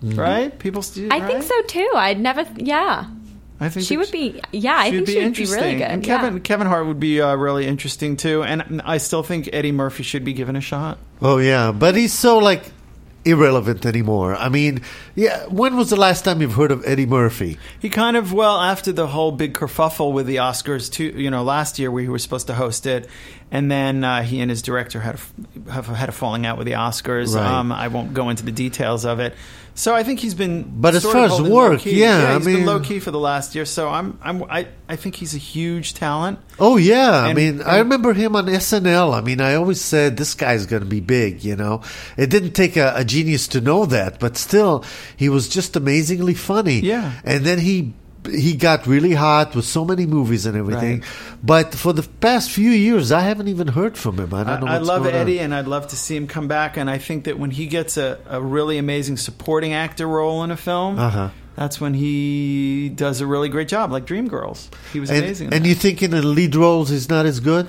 right? People I think so too. I'd never. Yeah. I think she would be. Yeah, I think she would be really good. And Kevin Hart would be really interesting too. And I still think Eddie Murphy should be given a shot. Oh yeah, but he's so like irrelevant anymore. I mean, yeah. When was the last time you've heard of Eddie Murphy? He kind of after the whole big kerfuffle with the Oscars, too. Last year where he was supposed to host it, and then he and his director had a falling out with the Oscars. Right. I won't go into the details of it. So I think he's been. But as far as work, he's been low key for the last year. So I think he's a huge talent. Oh yeah, I remember him on SNL. I mean, I always said this guy's going to be big. It didn't take a genius to know that, but still, he was just amazingly funny. Yeah, and then he got really hot with so many movies and everything. Right. But for the past few years, I haven't even heard from him. I don't know. I love Eddie, and I'd love to see him come back. And I think that when he gets a really amazing supporting actor role in a film, that's when he does a really great job, like Dreamgirls. He was amazing. And you think in the lead roles he's not as good?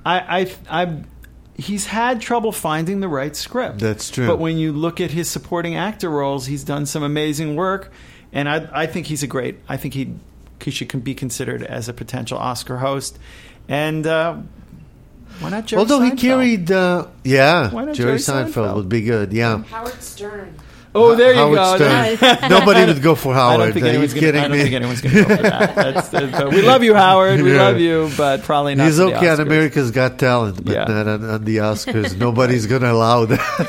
He's had trouble finding the right script. That's true. But when you look at his supporting actor roles, he's done some amazing work. And I think he's I think he should be considered as a potential Oscar host. And why not Jerry Seinfeld? Although he carried, Jerry Seinfeld would be good, yeah. Howard Stern. Oh, there you go. Nobody would go for Howard. I don't think anyone's going to go for that. We love you, Howard. We love you, but probably not. He's okay on America's Got Talent, but not on the Oscars. Nobody's going to allow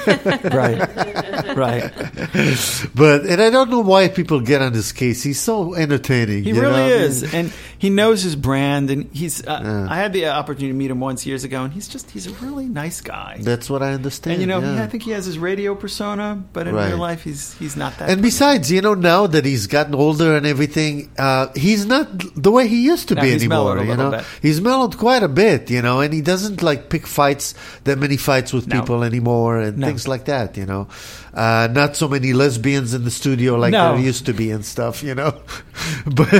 that. Right. And I don't know why people get on this case. He's so entertaining. He really is, and he knows his brand. And he's. I had the opportunity to meet him once years ago, and he's a really nice guy. That's what I understand. And I think he has his radio persona, but in real life, he's not that. And besides, now that he's gotten older and everything, he's not the way he used to be anymore. He's mellowed quite a bit, and he doesn't pick that many fights with people anymore and things like that. Not so many lesbians in the studio like there used to be and stuff. But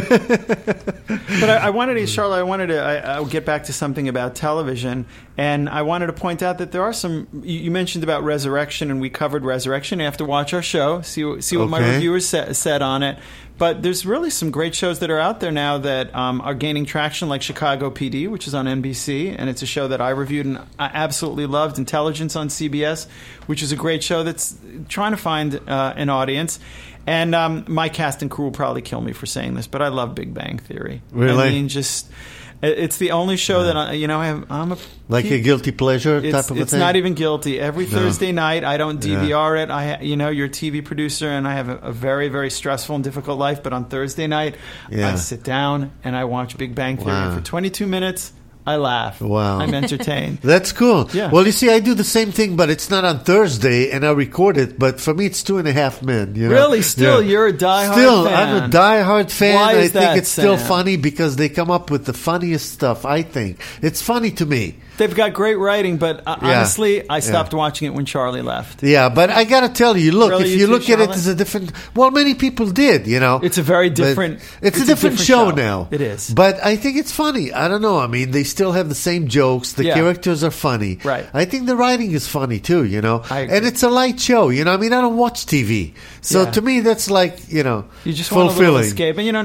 I wanted to, Charlotte. I'll get back to something about television, and I wanted to point out that there are some. You mentioned about Resurrection, and we covered Resurrection. You have to watch our show, see what my reviewers said on it. But there's really some great shows that are out there now that are gaining traction, like Chicago PD, which is on NBC, and it's a show that I reviewed and I absolutely loved. Intelligence on CBS, which is a great show that's trying to find an audience. And my cast and crew will probably kill me for saying this, but I love Big Bang Theory. Really? I mean, it's the only show that I'm a guilty pleasure type of a thing. It's not even guilty. Every Thursday night, I don't DVR it. You're a TV producer, and I have a very, very stressful and difficult life. But on Thursday night, I sit down and I watch Big Bang Theory for 22 minutes. I laugh. Wow. I'm entertained. That's cool. Yeah. Well, you see, I do the same thing, but it's not on Thursday, and I record it. But for me, it's 2.5 Men. Really? Still, you're a diehard fan? I'm a diehard fan. Why is I think that, it's still funny because they come up with the funniest stuff, I think. It's funny to me. They've got great writing, but honestly, I stopped watching it when Charlie left. Yeah, but I got to tell you, look, really, if you look at it as a different... Well, many people did, It's a very different... It's a different show now. It is. But I think it's funny. I don't know. I mean, they still have the same jokes. The characters are funny. Right. I think the writing is funny, too, I agree. And it's a light show, I mean, I don't watch TV. So to me, that's like, you just fulfilling. Want a little escape. And,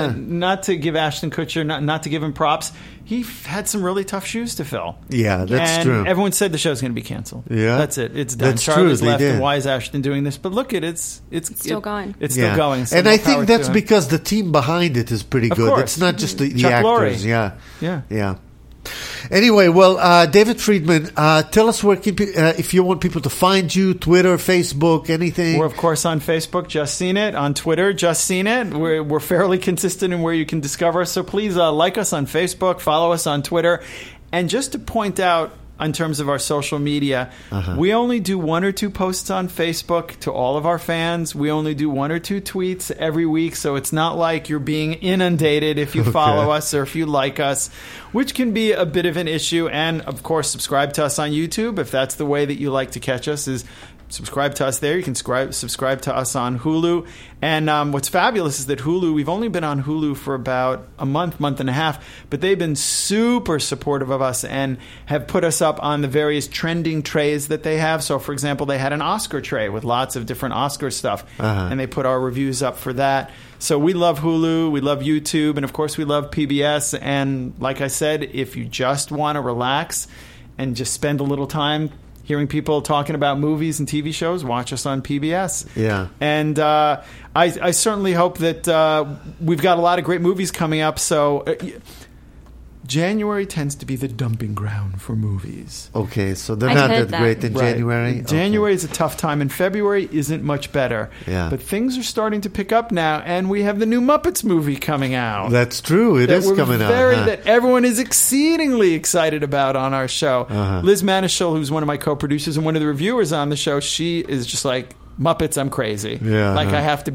not to give Ashton Kutcher, not to give him props, he had some really tough shoes to fill. Yeah, that's true. Everyone said the show's going to be canceled. Yeah, that's it. It's done. That's Charlie's true. left, and why is Ashton doing this? But look, it's still going. It's still going. So and I think that's because the team behind it is pretty good. Course. It's not just the Chuck actors. Lorre. Yeah. Anyway, well, David Friedman, tell us where if you want people to find you, Twitter, Facebook, anything. We're, of course, on Facebook, Just Seen It. On Twitter, Just Seen It. We're fairly consistent in where you can discover us. So please like us on Facebook, follow us on Twitter. And just to point out, in terms of our social media, we only do 1 or 2 posts on Facebook to all of our fans. We only do 1 or 2 tweets every week, so it's not like you're being inundated if you follow us or if you like us, which can be a bit of an issue. And, of course, subscribe to us on YouTube if that's the way that you like to catch us, is subscribe to us there. You can subscribe to us on Hulu. And what's fabulous is that Hulu, we've only been on Hulu for about a month and a half, but they've been super supportive of us and have put us up on the various trending trays that they have. So, for example, they had an Oscar tray with lots of different Oscar stuff, and they put our reviews up for that. So we love Hulu, we love YouTube, and of course we love PBS. And like I said, if you just want to relax and just spend a little time hearing people talking about movies and TV shows, watch us on PBS. Yeah. And I certainly hope that we've got a lot of great movies coming up. So January tends to be the dumping ground for movies. Okay, so they're not that great in January? January is a tough time, and February isn't much better. Yeah. But things are starting to pick up now, and we have the new Muppets movie coming out. That's true. It is coming out. That everyone is exceedingly excited about on our show. Liz Manischel, who's one of my co-producers and one of the reviewers on the show, she is just like, Muppets, I'm crazy. Yeah, like I have to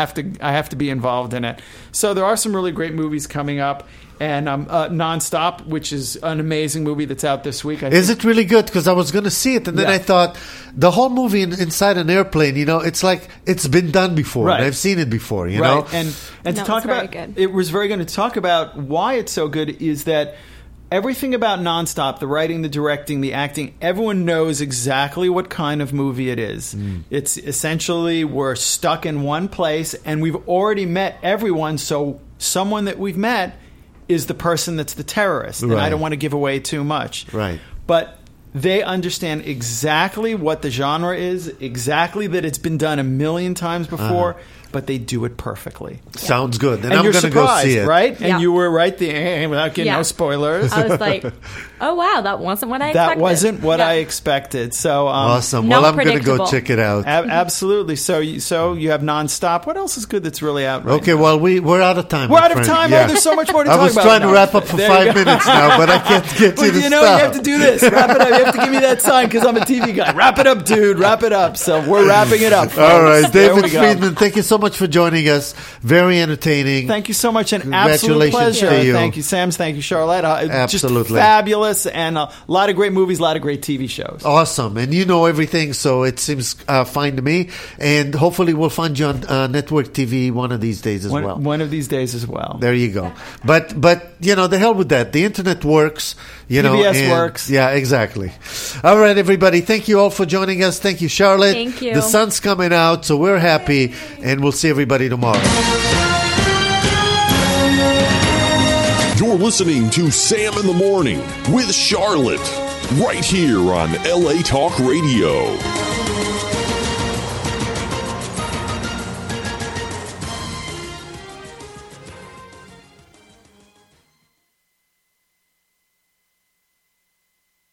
be involved in it. So there are some really great movies coming up, and Nonstop, which is an amazing movie that's out this week. Is it really good? Because I was going to see it, and then I thought the whole movie inside an airplane. It's like it's been done before. Right. And I've seen it before. You know, and to talk about it was very good to talk about why it's so good is that. Everything about Nonstop, the writing, the directing, the acting, everyone knows exactly what kind of movie it is. It's essentially we're stuck in one place and we've already met everyone, so someone that we've met is the person that's the terrorist. And I don't want to give away too much. Right. But they understand exactly what the genre is, exactly that it's been done a million times before. But they do it perfectly. Sounds good. And I'm going to go see it. Right? And you were right there without getting no spoilers. I was like, oh, wow, that wasn't what I expected. That wasn't what I expected. So awesome. Well, I'm going to go check it out. Absolutely. So you have Nonstop. What else is good that's really out right now? Well, we're out of time. We're out of time. Yeah. Oh, there's so much more to talk about. I was trying to wrap up for 5 minutes now, but I can't get to the stuff. You have to do this. Wrap it up. You have to give me that sign because I'm a TV guy. Wrap it up, dude. Wrap it up. So we're wrapping it up. Folks. All right. David Friedman, thank you so much for joining us. Very entertaining. Thank you so much, and absolute pleasure. To you. Thank you, Sams. Thank you, Charlotte. Absolutely. Just fabulous, and a lot of great movies, a lot of great TV shows. Awesome. And you know everything, so it seems fine to me. And hopefully we'll find you on network TV one of these days as well. One of these days as well. There you go. But the hell with that. The internet works. PBS works. Yeah, exactly. All right, everybody. Thank you all for joining us. Thank you, Charlotte. Thank you. The sun's coming out, so we're happy, and we'll see everybody tomorrow. You're listening to Sam in the Morning with Charlotte, right here on LA Talk Radio.